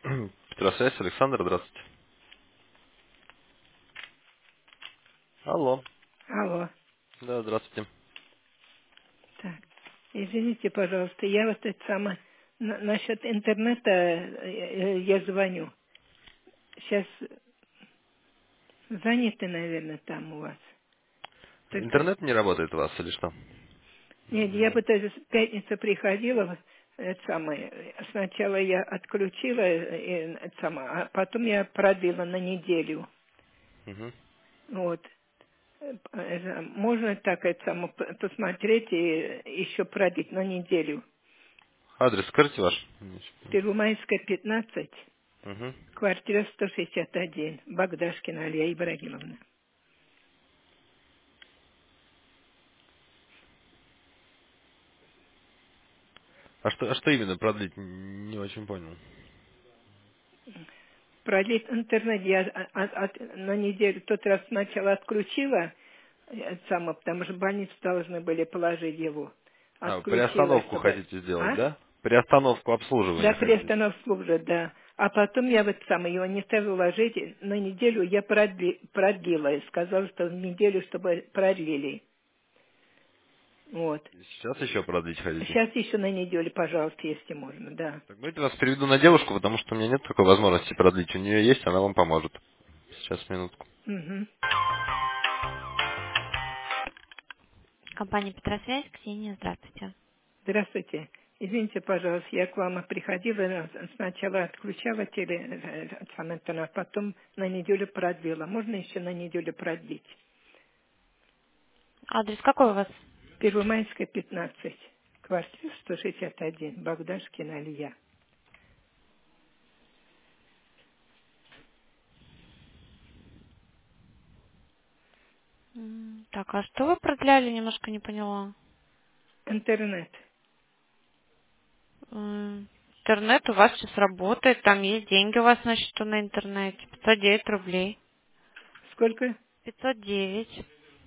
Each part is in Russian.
Петросвязь, Александр, здравствуйте. Алло. Алло. Да, здравствуйте. Так. Извините, пожалуйста, я вот это самое... Насчет интернета я звоню. Сейчас заняты, наверное, там у вас. Только... Интернет не работает у вас или что? Нет, я бы даже в пятницу приходила, вот, это самое, сначала я отключила, это самое, а потом я продлила на неделю. Мгм. Вот. Можно так это самое посмотреть и еще продлить на неделю. Адрес скажите ваш? Первомайская, 15. Мгм. Квартира 161. Багдашкина Алия Ибрагимовна. А что именно продлить? Не очень понял. Продлить интернет я на неделю тот раз сначала отключила, потому что в больницу должны были положить его. Отключила, Приостановку чтобы... хотите сделать, А? да? Приостановку Да, обслуживания хотите сделать. приостанов служит, да. А потом я его не стала ложить. На неделю я продлила. И сказала, что в неделю, чтобы продлили. Вот. Сейчас еще продлить хотите? Сейчас еще на неделю, пожалуйста, если можно, да. Так, давайте вас переведу на девушку, потому что у меня нет такой возможности продлить. У нее есть, она вам поможет. Сейчас, минутку. Угу. Компания Петросвязь, Ксения, здравствуйте. Здравствуйте. Извините, пожалуйста, я к вам приходила, сначала отключала сам интернет, потом на неделю продлила. Можно еще на неделю продлить? Адрес какой у вас? Первомайская, 15, квартира 161, Багдашкина Алия. Так, а что вы продляли? Немножко не поняла. Интернет. Интернет у вас сейчас работает, там есть деньги у вас на счету на интернете. 509 рублей. Сколько? 509.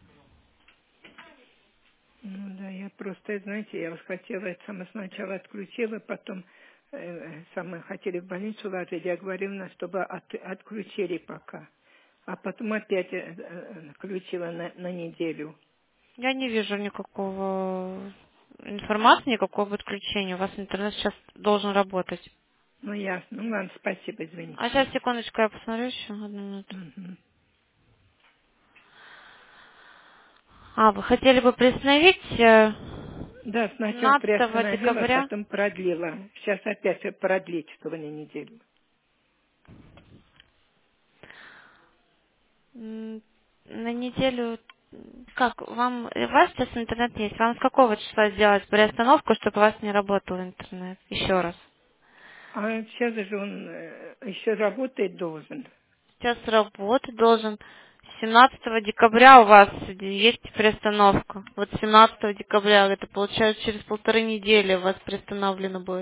Ну да, я просто, знаете, я вот хотела это сначала отключила, потом хотели в больницу ложить. Я говорю, чтобы отключили пока. А потом опять включила на неделю. Я не вижу никакого информации, никакого подключения. У вас интернет сейчас должен работать. Ну ясно. Ну ладно, спасибо, извините, А сейчас, пожалуйста. секундочку, я посмотрю еще одну минуту. Мгм. Вы хотели бы приостановить Да, сначала 17 приостановила, декабря? потом продлила. Сейчас опять продлить, чтобы на неделю. На неделю. Как, у вас сейчас интернет есть. Вам с какого числа сделать приостановку, чтобы у вас не работал интернет? Еще раз. А сейчас же он еще работать должен. Сейчас работать должен. 17 декабря у вас есть приостановка. Вот 17 декабря, это получается через 1,5 недели у вас приостановлено будет.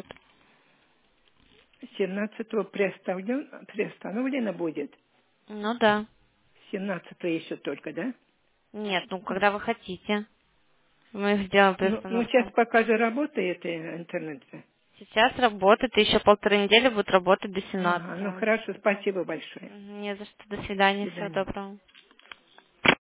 17-го приостановлено будет. Ну да. 17-го еще только, да? Нет, когда вы хотите. Мы сделаем Ну, сейчас приостановку. пока же работает интернет. Сейчас работает, и еще 1,5 недели будет работать до Ага, ну 17. хорошо, спасибо большое. Не за что. До До свидания. Всего свидания. доброго.